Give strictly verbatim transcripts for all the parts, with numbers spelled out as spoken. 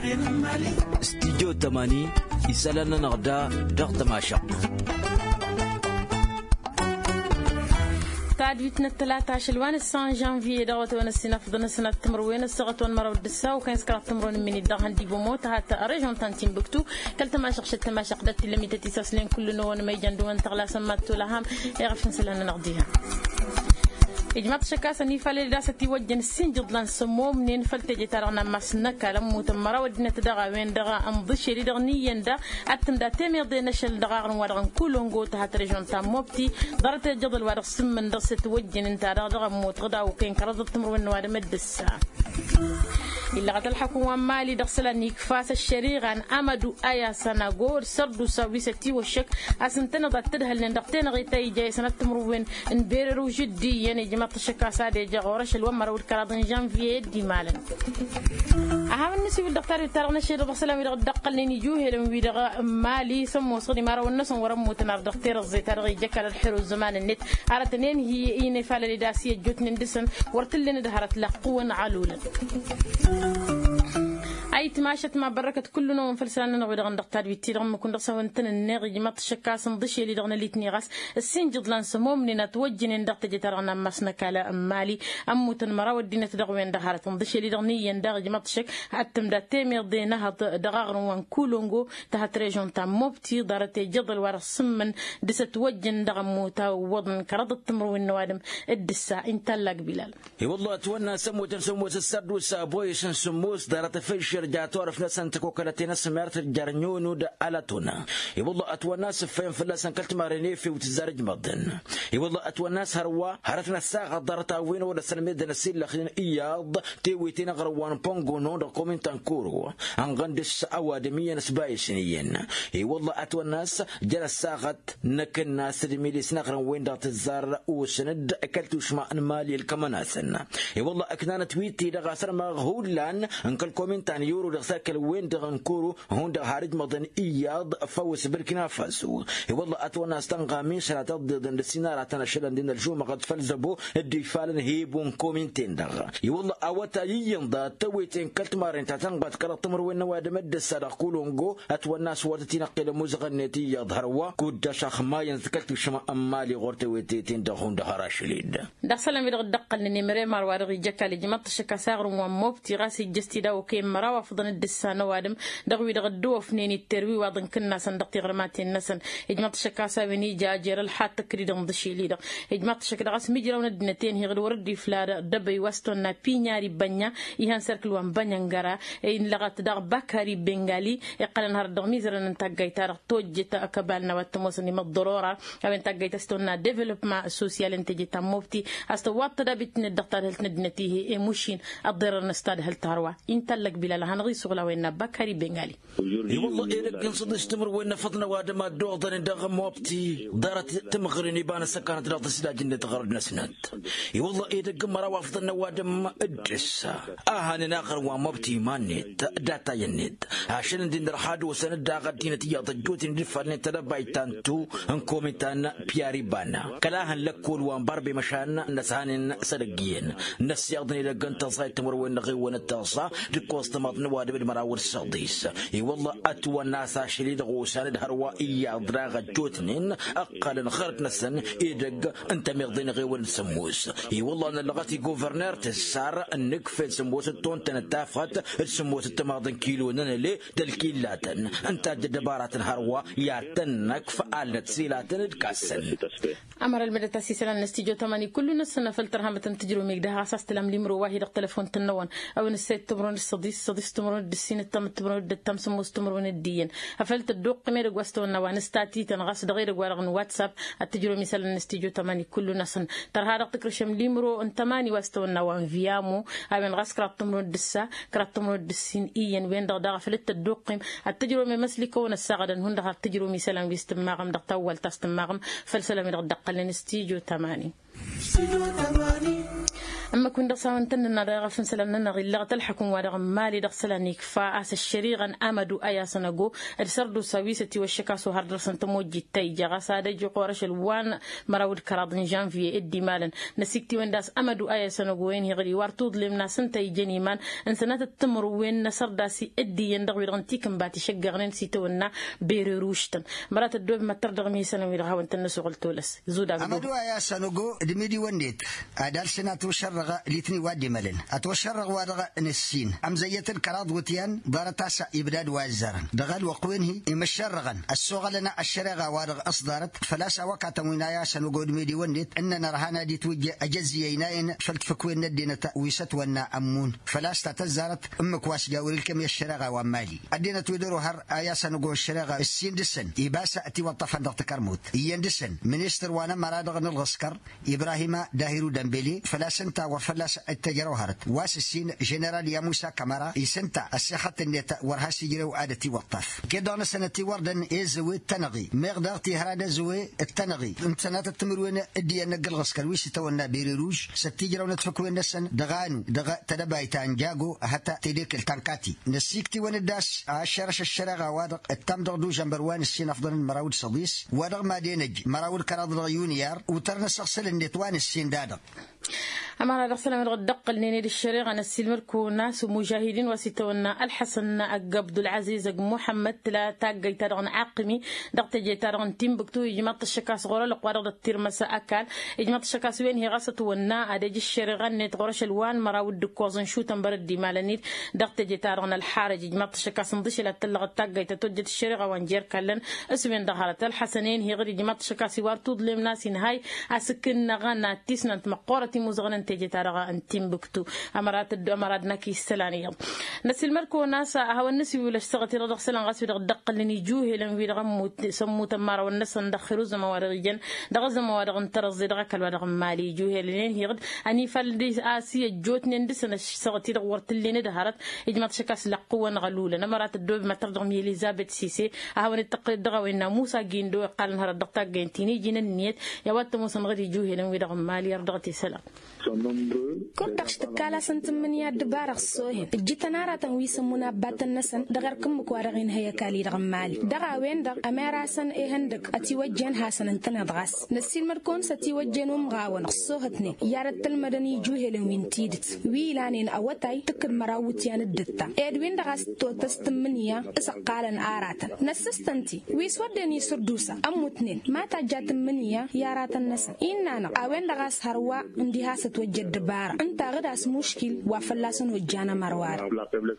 استديو تماني يسألنا نغدا ضغط ماشق تعديتنا الثلاثة عشر السان جانفي دوت وانا السنة فضنا سنة تمروين الصغت والمرة والدسا وكان سكرات تمرون من الدهن دي بموت حتى ريجون تانتين بكتو كلت ما شق شت ما شق دت لمي تتساسلين كل نون ما يجندو ان تغلا سمات لهم يعرف نسلنا نغديها إجماع شكاسة نيفال لداسة توجن السن جدلان سمو منين فلتجي ترانا مسنا كلام متمرة ودنا تدغى وين دغى أمضش اللي دغني يندا أتم دا تمير دي نشل دغى ورغن كلهم جو تحت رجون تاموبتي ضرت الجدل ورغ سمن درس توجن انت دغى موت غدا وكين كرض التمر والنوار مد الساعة إلا قد الحكومة مالي دخسلا نيكفاس الشريغ عن أمدو آيا سنغور سردو ساوي ستي والشك أسنتنا ضد تدهل لندقتين غيتاي جاي سنة تمروين انبيرو جدي يعني جماعة الشكا سادة جاغورش الومر والكرادن جانفيه دي مالا أهم النسي بالدكتور يتارغنا شيء دخسلا ويدغ الدقل لنجوه لم ويدغ مالي سمو صدي مارا والنسون ورمو تنار دكتور الزيتار غي جاكال الحرو الزمان النت عرتنين هي إيني فالا لداسية جوت نندسن ورتلين دهرت لقوة علولا أي تماشت مع بركة كلنا ومفلسنا نغير عن دكتور بيتير عم كنا سوينتن النغي جماعة الشكاس نضشي اللي دغنا ليتني غاس السين جدلان سموم لنا توجن إن دكتور جترنا مسنا كلا أمالي أمو تنمرا ودينا تدغوين دهارة نضشي اللي دغني يندغ جماعة الشك حتى مدا تيمير دينها دغاغر وان كولونغو تحت ريجون تام موبتي دارت جدل ورا السمن دس توجن دغموتا وضن كرض التمر والنوادم الدسا انت لك بلال والله اتونا سموت سموت السرد والسابويش سموس دارت فيش رجعت تعرف ناس انت كوكلتنا سمعت الجرنيون ود علتنا والله اتونا سفين فلسن كلت ماريني في وتزارج مضن والله اتونا هروا هرتنا الساعه دارت وين ولا سلميد نسيل لخلين اياض تيويتنا غروان بونغو نو دوكومنت انكورو ان غندش اوادميا نسباي سنين والله اتونا جلس ساغت نك الناس دميلي سنغرن وين دارت الزار وسند اكلت شما مالي الكمناسن والله اكنان تويتي دغاسر مغهولان انكل كومنت ان يورو دغساكل وين دغنكورو هون دغارج مدن اياض فوس بركنا فاسو والله اتونا استنغامين شرات ضد السينارة تنشلن دين الجوم قد فلزبو الديفالن هيبون كومنتين دغ والله اوتا ينضا تويتين كلت مارين تاتنغات كرت تمر وين واد مد الصدق كولونغو اتونا سوات تنقل مزغنتي يظهروا كود شخ ما ينذكرت شما امالي غورتي ويتين دغون دهراشليد دخسلم يدغ دقل نمري مار وارغي جكالي جمط شكا ساغر وموبتي راسي جستي دا وكيم مرا وفضن الدسانه وادم دغوي دغدو فنيني التروي وادن كنا صندقتي غرماتي النسن اجمط شكا سابني جاجر الحات تكريد مضشي ليدا اجمط شكا دغس ميجرا وندنتين هي غد وردي فلا دبي وستون بينياري بنيا يهان سيركل وان بنيانغارا ان لغت دغ بكاري بنغالي يقال نهار دغ ميزرن انتاغاي تار توجت اكبالنا وتموسني مضرورا او انتاغاي تستونا ديفلوبمنت سوسيال انتجي تاموفتي استوات دا بتن الدكتور هلت ندنتي ايموشين الضرر نستاد هل تاروا انت لك بلا هنغي سغلا وين بكاري بنغالي اي والله إيه قنصد استمر وين فضنا وادم دوغدن دغ موبتي دارت تمغرني بان سكانت راض سلاج ان تغرد نسنت اي والله إيه قمرا وافضنا وادم ادرس اهاني ناخر وموبتي مانيت داتا ينيت عشان دين رحاد وسند داغ دينتي يضجوت ندفن تلبايتانتو انكوميتان بياري بانا كلاهن لكول وان باربي مشان نسهان سرقين نس يغضني لقن تصايد تمر وين غي وين التصا دكوست مطن وادب المراور السوديس اي والله اتوى الناس شريد غوسان هروا ايا دراغ جوتنين اقل خرت نسن يدق انت مغضين غي وين سموس اي والله انا لغتي جوفرنر تسار النكفل سموس التون تنتافت السموس التماضن كيلو ننلي دالكيلاتن انت جدبارات هروا ياتنك فعلت سيلاتن الكاسن امر المدة سيسلان نستيجو تماني كل نسنا فلترها متن تجرو ميقدها اساس تلام ليمرو واحد تليفون تنون او نسيت تمرون الصديس صديس تمرون الدسين التم تمرون الدتم سموس تمرون الدين افلت الدوق قمير غواستو نوانستاتي تنغاس دغير غوارغن واتساب التجرو مثلا نستيجو تماني كل نسن تر هذا تكرشم ليمرو ان تماني واستو نوان فيامو ابن غاس كرات تمرون الدسا كرات تمرون الدسين ايين وين دغ فلت الدوق التجرو مسلكو نسغدن هند التجرو مثلا بيستماغم دغ تول تستماغم فلسلم دغ دقل نستيجو تماني أما كن دخسان تننا دغفن سلنا غير تلحكم ودغ مالي دخسلاني كفاء الشريغا أمدو أيا سنجو السردو سويستي والشكاسو هردرسن تموجي تيجا غسادة جو قرش الوان مراود كرادن جانفي إدي مالا نسيكتي ونداس أمدو أيا سنجو وين هغري وارتود لمنا سنتي جنيمان إن سنة التمر وين نسرداسي إدي يندغ ويرغنتيكم باتي شجعن سيتونا بيروشتن مرات الدوب ما تردغ ميسنا ويرغاون تنسو قلتولس زودا أمدو أيا سنجو دميدي ونديت أدال سنة وشرغ ليتني وادي ملن أتوشرغ وادغ نسين أم زيت الكراد وتيان دارتاسا إبداد وازرن دغال وقوينه يمشرغن السوغ لنا الشرغة وادغ أصدارت فلاس وقعت وينايا سنجو دميدي ونديت إننا رهانا دي توجه أجزي يناين فلتفكوين ندينا ويست ونا أمون فلاس تتزارت أمك واسجا ولكم الشرغة ومالي أدينا تويدرو هر أيا سنجو الشرغة السين دسن يباسا أتي وطفن دغت كرموت ين دسن منستر وانا مرادغ نلغسكر إبراهيم داهرو دمبلي فلاس انت وفلاس التجروهرت واس السين جنرال يا موسى كامارا يسنتا السيخة النت ورها سيجرو عادتي وطف كدون سنتي وردن إزوي التنغي مقدارتي هرادا زوي التنغي امتنات التمروين ادي نقل غسكر ويش تونا بيروج ستيجرو نتفكوين نسن دغانو دغ تدبايتان جاغو حتى تديك التنكاتي نسيكتي ونداس عشرش الشرغة وادق التمدغ دو جنبروان السين افضل مراود صديس وادغ ما دينج مراود كراد يونيار وترنا سغسل النتوان السين دادق أما هذا السلام الدق اللي الشريعة عن السلمر كوناس ومجاهدين وستونا الحسن عبد العزيز محمد لا تاجي ترون عاقمي دقت جي ترون تيمبكتو يجمع الشكاس غورا لقوارد الترمس أكل يجمع الشكاس وين هي غاسة ونا أدج الشريعة نت غرش الوان مراود دكوزن شو تنبرد دي مالنيت دقت جي ترون الحارج يجمع الشكاس مضيش لا تلغ تاجي تتوجد الشريعة وانجير كلن اسمين دخلت الحسنين هي غير يجمع الشكاس وارتود لم ناس هاي أسكن غنا تسنت مقارة مزغن تجي ترى أن تيمبكتو أمرات الدو أمرات نكي السلانية ناس المركو ناس هوا الناس ولا اشتغلت رضق سلان غاس في الدق اللي نيجوه لين في رغم سمو تمارا والناس ندخلوا زموارجين دغ زموارج ترز دغ كالورغ مالي جوه لين هيغد أني فالدي آسيا جوتني ندس أنا اشتغلت رغورت اللي ندهرت إجماع شكاس لقوة نغلولة أمرات الدو ما ترضم إليزابيث سيسي هوا التقليد دغ وإن موسى جيندو قال نهار الدقة جينتيني جينا النيت يوات موسى نغدي جوه لين في رغم مالي رضغتي سلام كنت أشتكالا سنتمنيا دبارغ الصوهن جيتنا راتن ويسمونا باتن نسن دغر كم كوارغين هيا كالي رغم مالي دغا وين دغ أميرا سن إيهندك أتي وجين هاسن انتنا دغاس نسيل مركون ستي وجين ومغاون الصوهتني يارد المدني جوهلن وين تيدت ويلانين أوتاي تكر مراوتيان الدتا إدوين دغاس تو تستمنيا إسقالن آراتن نسستنتي ويسودني سردوسا أموتنين ما تجات منيا ياراتن نسن إنانا أوين دغاس هروا اندي هاست وجد دبارة أنت غداس مشكل وفلاسن وجانا مروار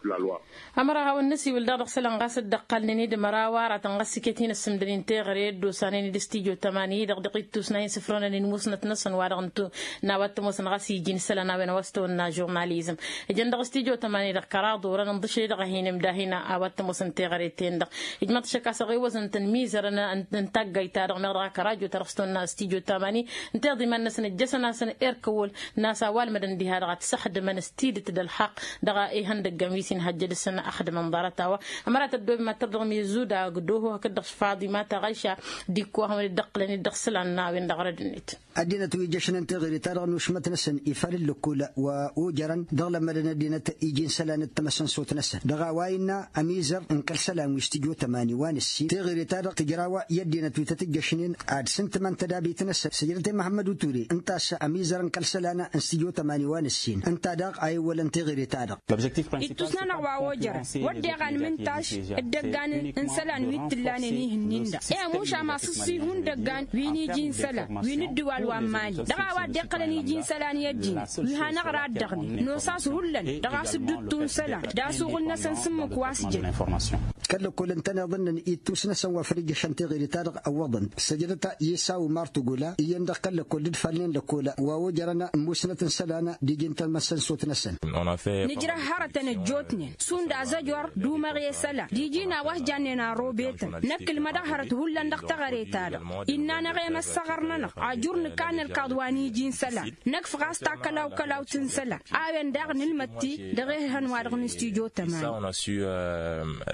أمرها والنسي والدار سلام غاس الدقلني دمراوار تنغسكتين السمدرين تغري دوسانين دستيجو تمانية دقيقة تسنين سفرون نموسنا تنصن وارغنتو نوات موسن غاسي جين سلنا ونوستو نا جورناليزم جن دستيجو تمانية دقرا دورا نضشي دغهين مداهنا اوات موسن تغري تين دق اجمات شكاس غي وزن تنميزرنا ان تاغاي تارغ مغرا كراجو ترستونا استيجو تمانية انتي من نسن جسنا سن ايركول ناسا والمدن دي هذا تسحد من استيدت الحق دغا اي هندق جميسين هجد السنه اخد منظرتها امرات الدوب ما ترغم يزودا قدوه هكذا فاضي ما تغيشا ديكو هم الدقلني دخسلنا وين دغردنيت ادينا تويجشن انت غير ترى وشمت نسن يفر اللكول واوجرا دغل مدن دينا يجين سلان التمسن صوت نسن دغا واينا اميزر انكل سلام ويستجو ثمانية وان السي تغير ترى تجراوا يدينا تويتتجشنين اد سنت من تدابي تنسن سجلتي محمد وتوري انت اميزر انكل سلان استجو ثمانية وان السين انت داق اي ولا انت غير ترى يتوسنا نغوا وجرا ودي غان منتاش الدغان انسلان ويتلانني هنيندا اي موشا ما سسي هون دغان ويني جين سلا ويني دوال وامالي دغا وا دقلني جين سلان يدين وها نغرا دغني نو ساس هولن دغا سدتون سلا داسو غنا سنسم كواسجن كل كل انت نظن يتوسنا سوا فريق شنتي غير تارغ اوضن سجلتا يساو مارتو غولا يندقل كل فالين لكولا ووجرنا موسنه سلانا دي جنت المسن صوت نسن نجرا هرتنا جوتني سوندا زجور دومغي سلا ديجينا وحجاننا روبيت نكل مدهرت هولا ندغتغريتا اننا نغيم الصغرنا عجورن كان القدواني جين سلا نكف غاستا كلاو كلاو تنسلا اوين دغ نلمتي دغه هنوار نستيجو تمام ça on a su euh, le faire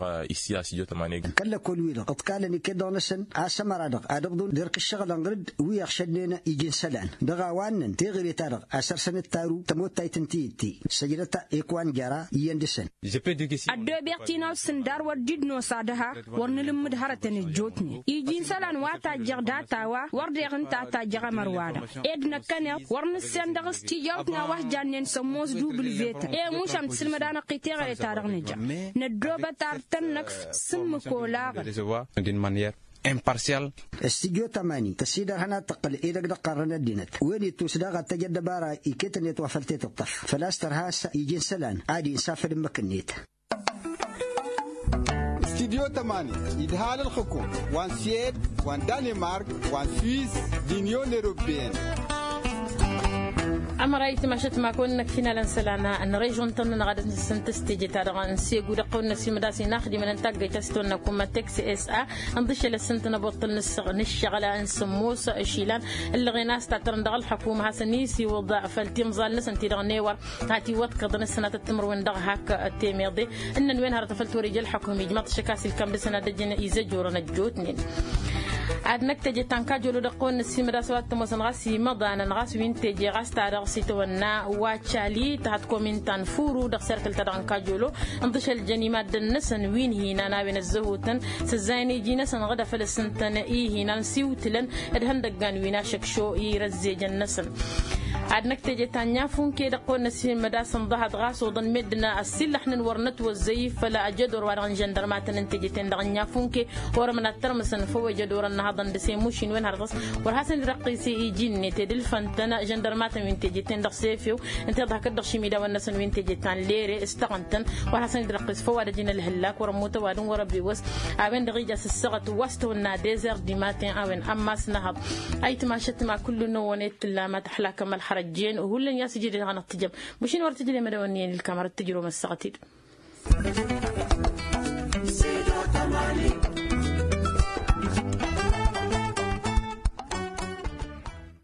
ici à Studio Tamani. كلا كل ويل قد قال ني كده نسن اسمر ادق ادق درك الشغل انغرد ويخشدنا يجي سلان دغا وانن تغري تارق اسر سنه تارو تموت تايتنتي سجلتا ايكوان جارا يندسن ادو بيرتينا سندار وديد نو صادها ورنلمد هرتن جوتني يجي سلان واتا جغدا تاوا وردي غنتا تا جغا مروادا ادنا كان ورن سندغس تي يوتنا واخ جانن سموس دوبل فيت اي موشام تسلمدانا قيتيغري تارق نجا ندو بتارتن نكف سم كولا d'une manière impartiale. استديو تماني تسيدر هنا تقل إيدك دقرنا الدينت ويلي توسداغ تجد بارا إيكتن يتوفلتي تطف فلاستر هاسا يجين سلان عادي نسافر مكنيت. استديو تماني إدهال الحكومة وان سيد وان دنمارك وان سويس دينيون أوروبيين. أما رأيت ما شت ما كنا كنا لنسلنا أن ريجون تنا غادة سنتستيجي تارغان سيجود قلنا سيمداسي ناخدي من نتاجي تستونا كوما تكس إس أ نضيش للسنتنا بطل نسق نشغل أن سموس إشيلان اللي غناس تعترن دغل الحكومة هسنيسي وضع فالتيم زال نسنتي دغنيور هاتي واتقض السنة التمر وين دغ هاك التيميضي إن وين هرتفلت ورجال الحكومة جماعة شكاسي الكم بسنة دجنا إيزجور نجوتني عاد نكتجي تنكاجلو دقون السيمدا سوات موسن غاسي مضانا نغاس وين تجي غاس تاع سيتونا واتشالي تحت كومنتان فورو دق سيركل تدانكاجلو انضش الجنيمات دنسن وين هنا ناوين الزهوتن سزايني جينا سن غدا فلسنتن اي هنا نسيوتلن ادهن دغان وينا شكشو يرزي جنسن عاد نكتجي تانيا فون كي دقون السيمدا سن ضحت غاس ودن مدنا السلح نورنت والزيف فلا اجدور وارن جندرمات ننتجي تندغنيا فون كي ورمنا ترمسن فوج دورن هذا دسيموشين وين هرقص ورحسن رقيسي يجيني تدل فانتنا جندرمات وين تجي تندق سيفيو انت ضحك دق شيميدا والنسن وين تجي تان ليري استغنتن ورحسن رقيس فواد جينا الهلاك ورموت وادن وربي وس اوين دغيجا السغت وستونا ديزر دي ماتين اوين اماس نهض ايت ما شت ما كل نونيت لا ما تحلا كما الحرجين وهلن يا سجيدي غنا تجم مشين ور تجي مدونين الكاميرا تجرو مسقتيد سيدو تماني